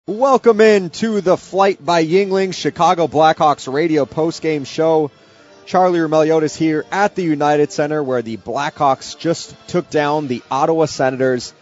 Welcome in to the Flight by Yuengling Chicago Blackhawks radio postgame show. Charlie Roumeliotis here at the United Center, where the Blackhawks just took down the Ottawa Senators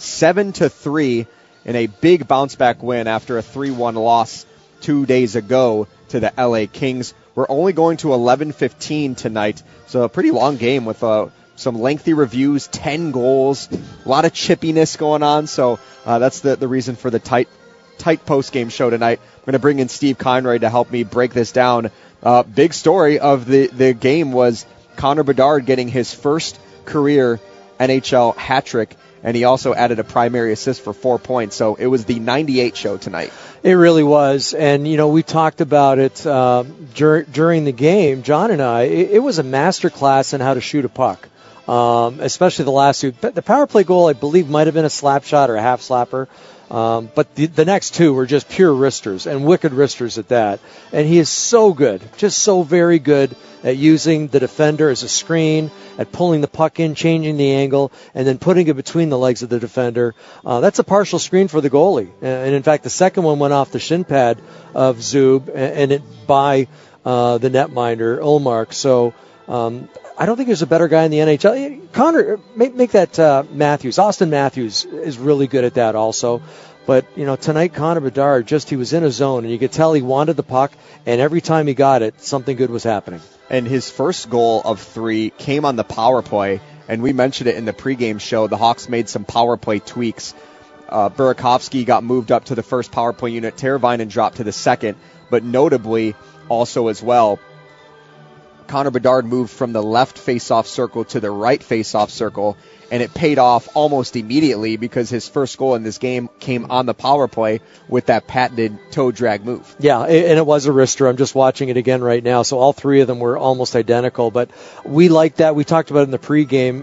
7-3 in a big bounce-back win after a 3-1 loss 2 days ago to the LA Kings. We're only going to 11:15 tonight, so a pretty long game with some lengthy reviews, 10 goals, a lot of chippiness going on, so that's the reason for the tight post-game show tonight. I'm going to bring in Steve Conroy to help me break this down. Big story of the game was Connor Bedard getting his first career NHL hat trick, and he also added a primary assist for 4 points. So it was the 98 show tonight. It really was, and we talked about it during the game, John and I. It was a master class in how to shoot a puck, especially the last two. The power play goal, I believe, might have been a slap shot or a half slapper. But the next two were just pure wristers, and wicked wristers at that. And he is so good, just so very good at using the defender as a screen, at pulling the puck in, changing the angle, and then putting it between the legs of the defender. That's a partial screen for the goalie. And in fact, the second one went off the shin pad of Zub, and it by the netminder, Ullmark. So I don't think there's a better guy in the NHL. Connor, make that Matthews. Austin Matthews is really good at that also. But, tonight Connor Bedard, he was in a zone, and you could tell he wanted the puck, and every time he got it, something good was happening. And his first goal of 3 came on the power play, and we mentioned it in the pregame show. The Hawks made some power play tweaks. Burakovsky got moved up to the first power play unit. Teravainen dropped to the second, but notably also as well, Connor Bedard moved from the left face-off circle to the right face-off circle, and it paid off almost immediately because his first goal in this game came on the power play with that patented toe drag move. Yeah, and it was a wrister. I'm just watching it again right now, so all three of them were almost identical, but we like that. We talked about it in the pregame.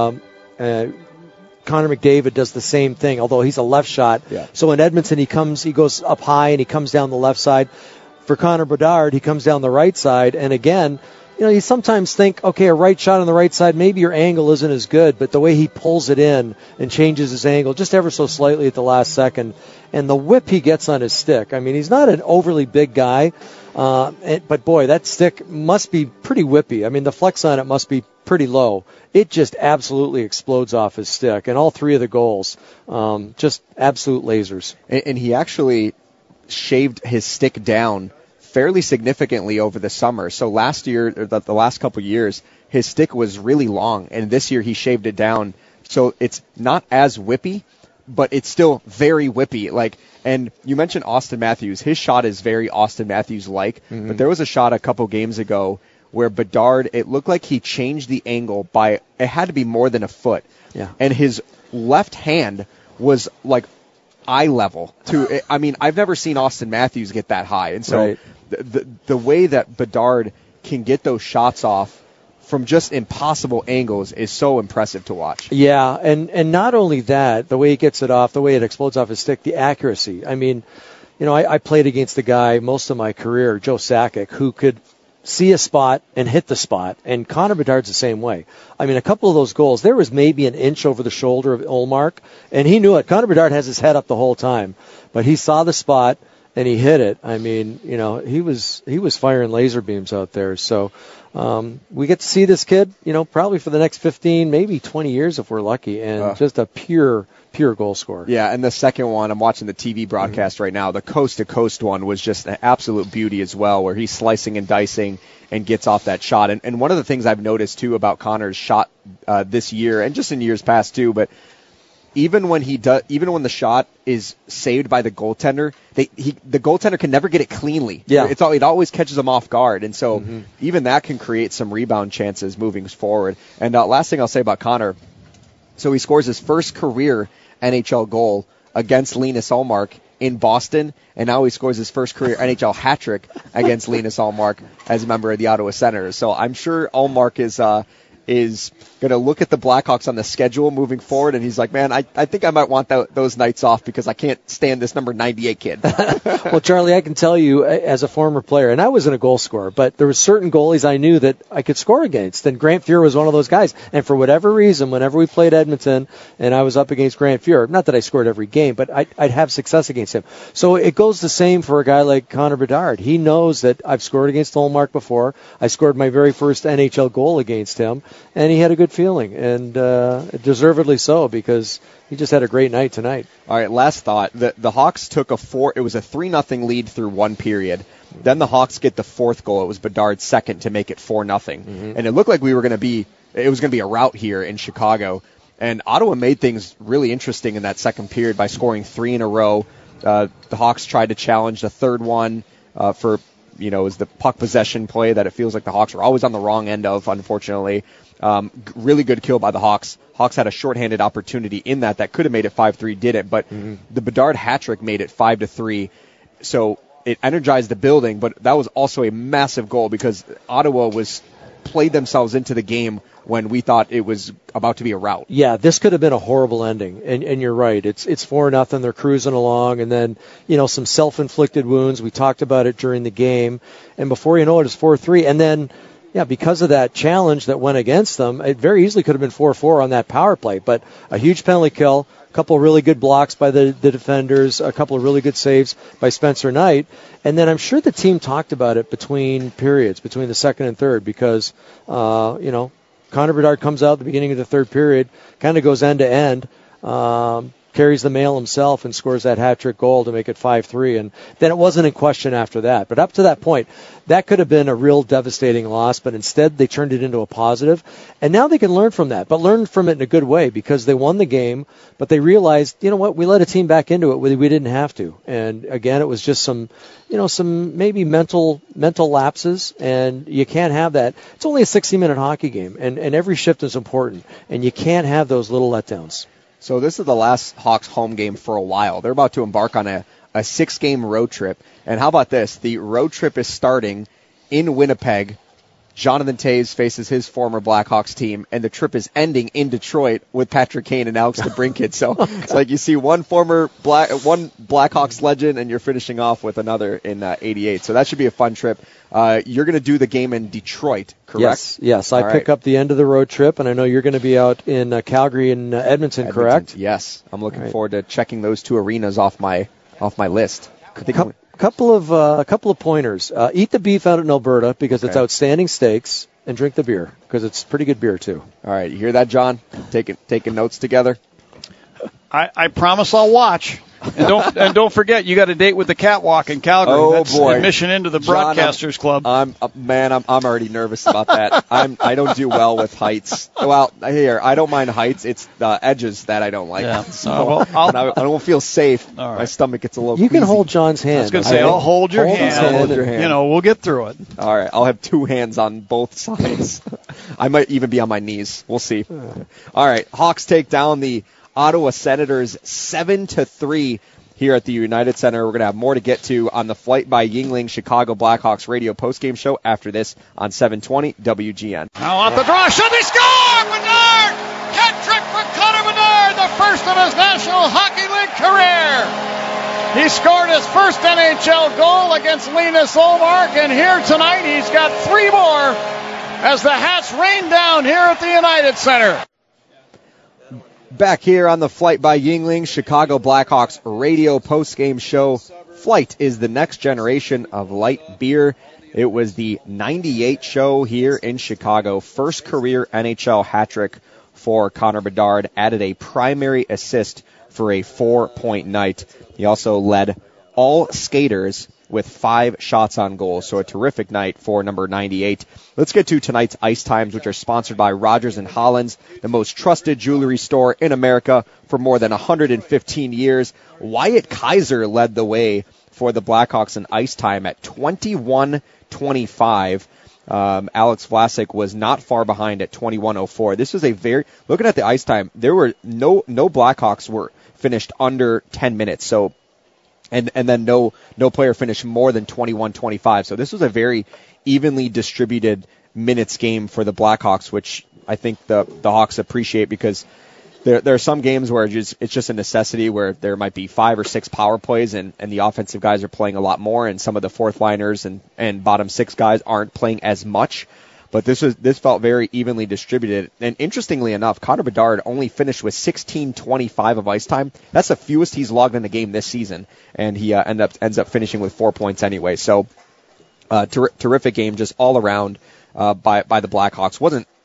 Connor McDavid does the same thing, although he's a left shot. Yeah. So in Edmonton, he goes up high and he comes down the left side. For Connor Bedard, he comes down the right side, and again, you sometimes think, okay, a right shot on the right side, maybe your angle isn't as good, but the way he pulls it in and changes his angle just ever so slightly at the last second, and the whip he gets on his stick. I mean, he's not an overly big guy, but boy, that stick must be pretty whippy. I mean, the flex on it must be pretty low. It just absolutely explodes off his stick, and all three of the goals, just absolute lasers. And he actually shaved his stick down fairly significantly over the summer. So last year, or the last couple of years, his stick was really long, and this year he shaved it down. So it's not as whippy, but it's still very whippy. And you mentioned Austin Matthews. His shot is very Austin Matthews-like, but there was a shot a couple games ago where Bedard, it looked like he changed the angle by, it had to be more than a foot. Yeah. And his left hand was like eye level to, I mean, I've never seen Austin Matthews get that high. And so right. The way that Bedard can get those shots off from just impossible angles is so impressive to watch. Yeah, and not only that, the way he gets it off, the way it explodes off his stick, the accuracy. I mean, I played against a guy most of my career, Joe Sakic, who could see a spot and hit the spot, and Connor Bedard's the same way. I mean, a couple of those goals, there was maybe an inch over the shoulder of Ullmark, and he knew it. Connor Bedard has his head up the whole time, but he saw the spot, and he hit it. I mean, he was firing laser beams out there. So we get to see this kid, probably for the next 15, maybe 20 years if we're lucky, and just a pure goal scorer. Yeah, and the second one, I'm watching the TV broadcast right now, the coast-to-coast one was just an absolute beauty as well, where he's slicing and dicing and gets off that shot. And one of the things I've noticed, too, about Connor's shot this year, and just in years past, too, but even when the shot is saved by the goaltender, the goaltender can never get it cleanly. Yeah. It always catches him off guard, and so even that can create some rebound chances moving forward. And last thing I'll say about Connor, so he scores his first career NHL goal against Linus Ullmark in Boston, and now he scores his first career NHL hat trick against Linus Ullmark as a member of the Ottawa Senators. So I'm sure Ullmark is going to look at the Blackhawks on the schedule moving forward, and he's like, man, I think I might want those nights off because I can't stand this number 98 kid. Well, Charlie, I can tell you as a former player, and I wasn't a goal scorer, but there were certain goalies I knew that I could score against, and Grant Fuhr was one of those guys. And for whatever reason, whenever we played Edmonton and I was up against Grant Fuhr, not that I scored every game, but I'd have success against him. So it goes the same for a guy like Connor Bedard. He knows that I've scored against Ullmark before. I scored my very first NHL goal against him, and he had a good feeling, and deservedly so, because he just had a great night tonight. All right, last thought. The Hawks took it was a 3-0 lead through one period. Then the Hawks get the fourth goal. It was Bedard's second to make it 4-0. Mm-hmm. And it looked like it was going to be a rout here in Chicago. And Ottawa made things really interesting in that second period by scoring 3 in a row. The Hawks tried to challenge the third one for, is the puck possession play that it feels like the Hawks are always on the wrong end of, unfortunately. Really good kill by the Hawks. Hawks had a shorthanded opportunity in that could have made it 5-3, didn't, but the Bedard hat trick made it 5-3. So it energized the building, but that was also a massive goal because Ottawa played themselves into the game when we thought it was about to be a rout. Yeah, this could have been a horrible ending, and you're right. It's 4-0. They're cruising along, and then some self-inflicted wounds. We talked about it during the game, and before you know it, it's 4-3, and then. Yeah, because of that challenge that went against them, it very easily could have been 4-4 on that power play. But a huge penalty kill, a couple of really good blocks by the defenders, a couple of really good saves by Spencer Knight. And then I'm sure the team talked about it between periods, between the second and third, because, Connor Bedard comes out at the beginning of the third period, kind of goes end to end, carries the mail himself and scores that hat-trick goal to make it 5-3. And then it wasn't in question after that. But up to that point, that could have been a real devastating loss, but instead they turned it into a positive. And now they can learn from that, but learn from it in a good way because they won the game, but they realized, we let a team back into it we didn't have to. And again, it was just some maybe mental lapses, and you can't have that. It's only a 60-minute hockey game, and every shift is important, and you can't have those little letdowns. So this is the last Hawks home game for a while. They're about to embark on a 6-game road trip. And how about this? The road trip is starting in Winnipeg. Jonathan Toews faces his former Blackhawks team, and the trip is ending in Detroit with Patrick Kane and Alex DeBrincat. So it's like you see one Blackhawks legend, and you're finishing off with another in 88. So that should be a fun trip. You're going to do the game in Detroit, correct? Yes. I pick up the end of the road trip, and I know you're going to be out in Calgary and Edmonton, correct? Yes. I'm looking forward to checking those two arenas off my list. Couple of pointers. Eat the beef out in Alberta because it's outstanding steaks, and drink the beer because it's pretty good beer too. All right, you hear that, John? Taking notes together. I promise I'll watch. And don't forget, you got a date with the catwalk in Calgary. Oh, That's boy. admission into the Broadcasters Club. I'm already nervous about that. I don't do well with heights. Well, I don't mind heights. It's the edges that I don't like. Yeah. So I don't feel safe. Right. My stomach gets a little. You can queasy. hold John's hand. I was going to say, I'll hold your hand. Hold your hand. We'll get through it. All right, I'll have two hands on both sides. I might even be on my knees. We'll see. All right, Hawks take down the Ottawa Senators 7-3 here at the United Center. We're going to have more to get to on the Flight by Yuengling Chicago Blackhawks radio postgame show after this on 720 WGN. Now off the draw, should they score? Bedard! Hat trick for Connor Bedard, the first of his National Hockey League career. He scored his first NHL goal against Linus Ullmark, and here tonight he's got 3 more as the Hats rain down here at the United Center. Back here on the Flight by Yuengling Chicago Blackhawks radio postgame show. Flight is the next generation of light beer. It was the 98 show here in Chicago. First career NHL hat trick for Connor Bedard. Added a primary assist for a 4-point night. He also led all skaters with 5 shots on goal. So a terrific night for number 98. Let's get to tonight's Ice Times, which are sponsored by Rogers & Hollins, the most trusted jewelry store in America for more than 115 years. Wyatt Kaiser led the way for the Blackhawks in Ice Time at 21-25. Alex Vlasic was not far behind at 21:04. This was looking at the Ice Time, there were no Blackhawks were finished under 10 minutes. So and then no player finished more than 21-25. So this was a very evenly distributed minutes game for the Blackhawks, which I think the Hawks appreciate, because there are some games where it's just a necessity, where there might be 5 or 6 power plays and the offensive guys are playing a lot more, and some of the fourth liners and bottom 6 guys aren't playing as much. But this felt very evenly distributed. And interestingly enough, Connor Bedard only finished with 16:25 of ice time. That's the fewest he's logged in a game this season, and he ends up finishing with 4 points anyway. So terrific game just all around by the Blackhawks.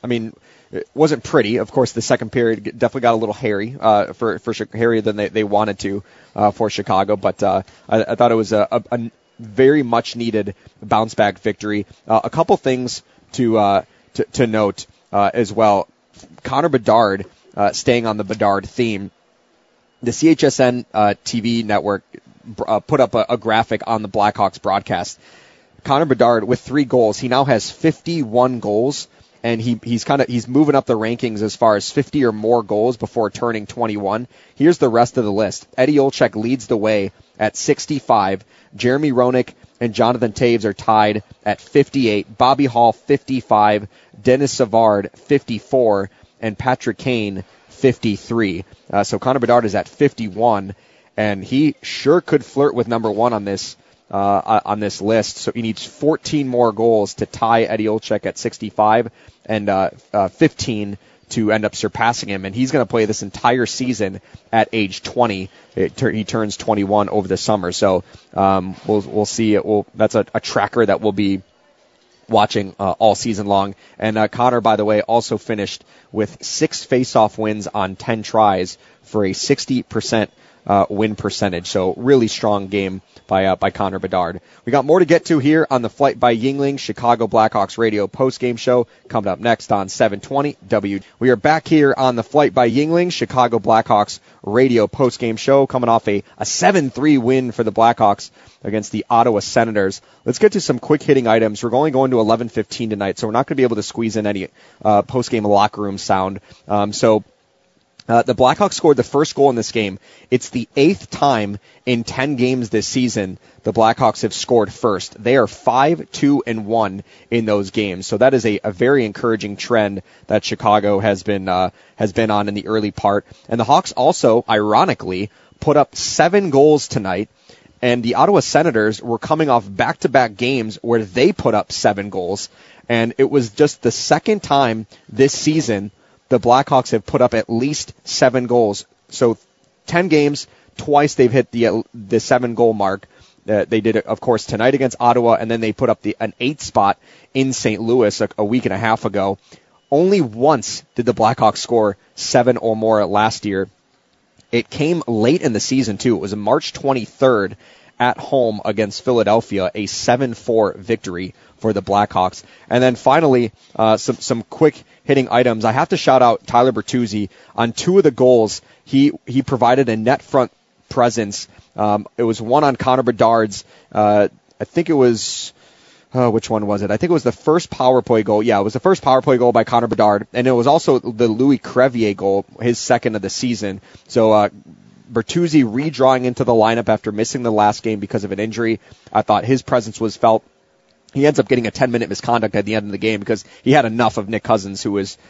It wasn't pretty. Of course, the second period definitely got a little hairy, hairier than they wanted to for Chicago. But I thought it was a very much needed bounce back victory. A couple things to note as well. Connor Bedard, staying on the Bedard theme, the CHSN TV network put up a graphic on the Blackhawks broadcast. Connor Bedard with 3 goals. He now has 51 goals. And he's moving up the rankings as far as 50 or more goals before turning 21. Here's the rest of the list. Eddie Olczyk leads the way at 65. Jeremy Roenick and Jonathan Toews are tied at 58. Bobby Hall, 55. Dennis Savard, 54. And Patrick Kane, 53. So Connor Bedard is at 51, and he sure could flirt with number 1 on this list. So he needs 14 more goals to tie Eddie Olczyk at 65 and 15 to end up surpassing him. And he's going to play this entire season at age 20. He turns 21 over the summer. So we'll see. That's a tracker that we'll be watching all season long. And Connor, by the way, also finished with 6 face-off wins on 10 tries for a 60% win percentage. So really strong game by Connor Bedard. We got more to get to here on the Flight by Yuengling Chicago Blackhawks radio post-game show coming up next on 720 W. We are back here on the Flight by Yuengling Chicago Blackhawks radio post-game show coming off a 7-3 win for the Blackhawks against the Ottawa Senators. Let's get to some quick hitting items. We're only going to 11:15 tonight, so we're not going to be able to squeeze in any post-game locker room sound. The Blackhawks scored the first goal in this game. It's the 8th time in 10 games this season the Blackhawks have scored first. They are 5-2-1 in those games. So that is a very encouraging trend that Chicago has been on in the early part. And the Hawks also, ironically, put up 7 goals tonight. And the Ottawa Senators were coming off back-to-back games where they put up 7 goals. And it was just the second time this season the Blackhawks have put up at least 7 goals. So 10 games, twice they've hit the 7-goal mark. They did it, of course, tonight against Ottawa, and then they put up an 8th spot in St. Louis a week and a half ago. Only once did the Blackhawks score 7 or more last year. It came late in the season, too. It was on March 23rd at home against Philadelphia, a 7-4 victory for the Blackhawks. And then finally, some quick hitting items. I have to shout out Tyler Bertuzzi on 2 of the goals. He provided a net front presence. It was one on Connor Bedard's. I think it was. Which one was it? I think it was the first power play goal. Yeah, it was the first power play goal by Connor Bedard, and it was also the Louis Crevier goal, his second of the season. So Bertuzzi redrawing into the lineup after missing the last game because of an injury. I thought his presence was felt. He ends up getting a 10-minute misconduct at the end of the game because he had enough of Nick Cousins, who was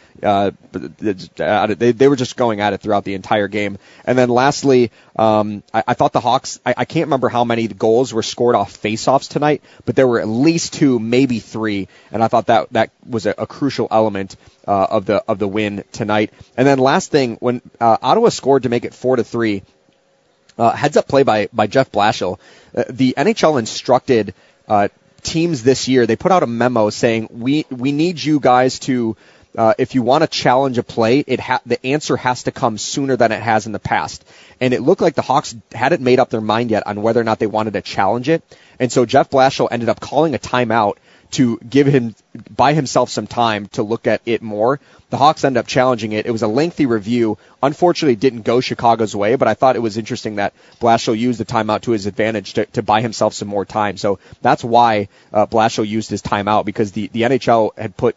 they were just going at it throughout the entire game. And then lastly, I thought the Hawks, I can't remember how many goals were scored off face-offs tonight, but there were at least 2, maybe 3, and I thought that was a crucial element of the win tonight. And then last thing, when Ottawa scored to make it 4-3, heads-up play by Jeff Blashill. The NHL instructed teams this year, they put out a memo saying we need you guys to if you want to challenge a play, the answer has to come sooner than it has in the past. And it looked like the Hawks hadn't made up their mind yet on whether or not they wanted to challenge it. And so Jeff Blashill ended up calling a timeout to buy himself some time to look at it more. The Hawks ended up challenging it. It was a lengthy review. Unfortunately, it didn't go Chicago's way, but I thought it was interesting that Blashill used the timeout to his advantage to buy himself some more time. So that's why Blashill used his timeout, because the NHL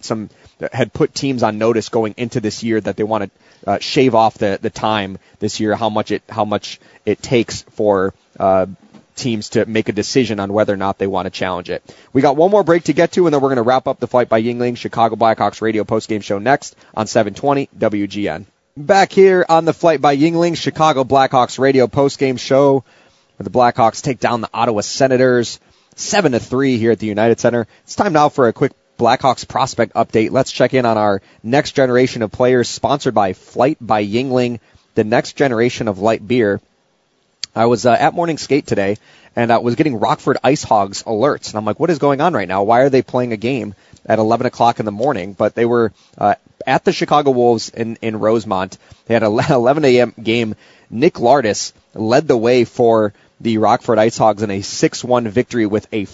had put teams on notice going into this year that they want to shave off the time this year, how much it takes for teams to make a decision on whether or not they want to challenge it. We got one more break to get to, and then we're going to wrap up the Flight by Yuengling Chicago Blackhawks radio postgame show next on 720 WGN. Back here on the Flight by Yuengling Chicago Blackhawks radio postgame show, where the Blackhawks take down the Ottawa Senators 7-3 here at the United Center. It's time now for a quick Blackhawks prospect update. Let's check in on our next generation of players, sponsored by Flight by Yuengling, the next generation of light beer. I was at morning skate today, and I was getting Rockford Ice Hogs alerts. And I'm like, what is going on right now? Why are they playing a game at 11 o'clock in the morning? But they were at the Chicago Wolves in Rosemont. They had an 11 a.m. game. Nick Lardis led the way for the Rockford Ice Hogs in a 6-1 victory with a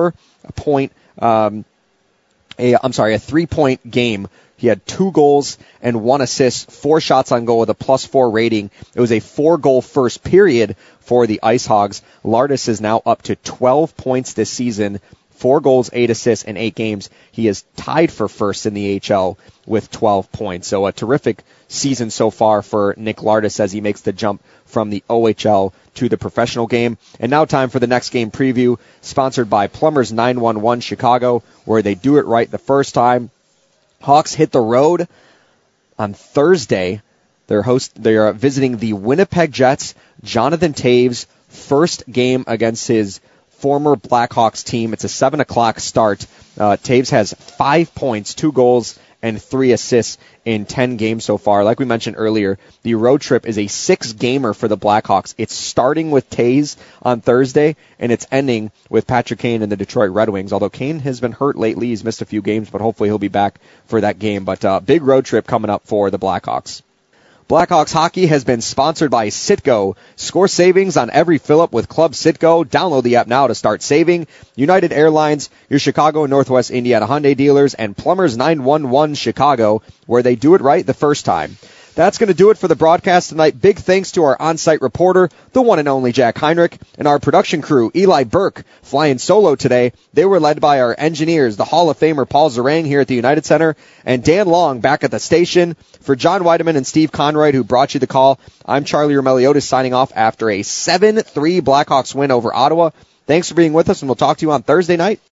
3-point game. He had 2 goals and 1 assist, 4 shots on goal with a +4 rating. It was a 4-goal first period for the Ice Hogs. Lardis is now up to 12 points this season, 4 goals, 8 assists in 8 games. He is tied for first in the AHL with 12 points. So a terrific season so far for Nick Lardis as he makes the jump from the OHL to the professional game. And now time for the next game preview, sponsored by Plumbers 911 Chicago, where they do it right the first time. Hawks hit the road on Thursday. They are visiting the Winnipeg Jets. Jonathan Toews, first game against his former Blackhawks team. It's a 7 o'clock start. Toews has 5 points, 2 goals, and 3 assists in 10 games so far. Like we mentioned earlier, the road trip is a 6-gamer for the Blackhawks. It's starting with Toews on Thursday, and it's ending with Patrick Kane and the Detroit Red Wings. Although Kane has been hurt lately, he's missed a few games, but hopefully he'll be back for that game. But big road trip coming up for the Blackhawks. Blackhawks hockey has been sponsored by Citgo. Score savings on every fill-up with Club Citgo. Download the app now to start saving. United Airlines, your Chicago and Northwest Indiana Hyundai dealers, and Plumbers 911 Chicago, where they do it right the first time. That's going to do it for the broadcast tonight. Big thanks to our on-site reporter, the one and only Jack Heinrich, and our production crew, Eli Burke, flying solo today. They were led by our engineers, the Hall of Famer Paul Zarang here at the United Center, and Dan Long back at the station. For John Weideman and Steve Conroy, who brought you the call, I'm Charlie Romeliotis signing off after a 7-3 Blackhawks win over Ottawa. Thanks for being with us, and we'll talk to you on Thursday night.